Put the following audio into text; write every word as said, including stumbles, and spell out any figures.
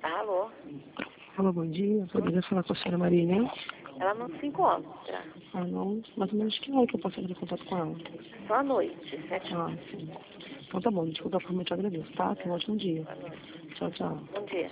Alô? Alô, bom dia. Poderia falar com a senhora Maria Inês? Ela não se encontra. Ah, não. Mais ou menos que hora que eu posso entrar em contato com ela? Só à noite, sete Ah, sim. Então tá bom. Desculpa, eu te agradeço, tá? Tenha um ótimo dia. Tchau, tchau. Bom dia.